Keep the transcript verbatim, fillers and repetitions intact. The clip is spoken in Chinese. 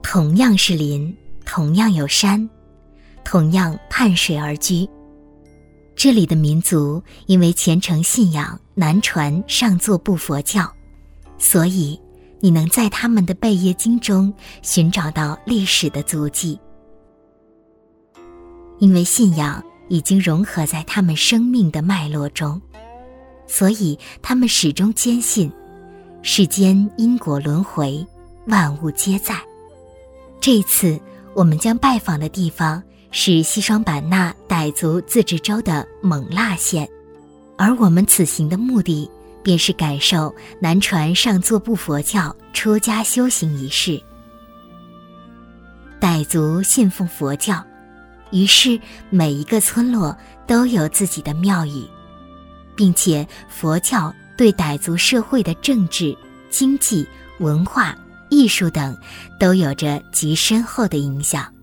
同样是林，同样有山，同样傍水而居。这里的民族因为虔诚信仰南传上座部佛教，所以你能在他们的贝叶经中寻找到历史的足迹。因为信仰已经融合在他们生命的脉络中，所以他们始终坚信世间因果轮回，万物皆在。这一次我们将拜访的地方是西双版纳傣族自治州的勐腊县，而我们此行的目的便是感受南传上座部佛教出家修行仪式。傣族信奉佛教，于是每一个村落都有自己的庙宇，并且佛教对傣族社会的政治、经济、文化、艺术等都有着极深厚的影响。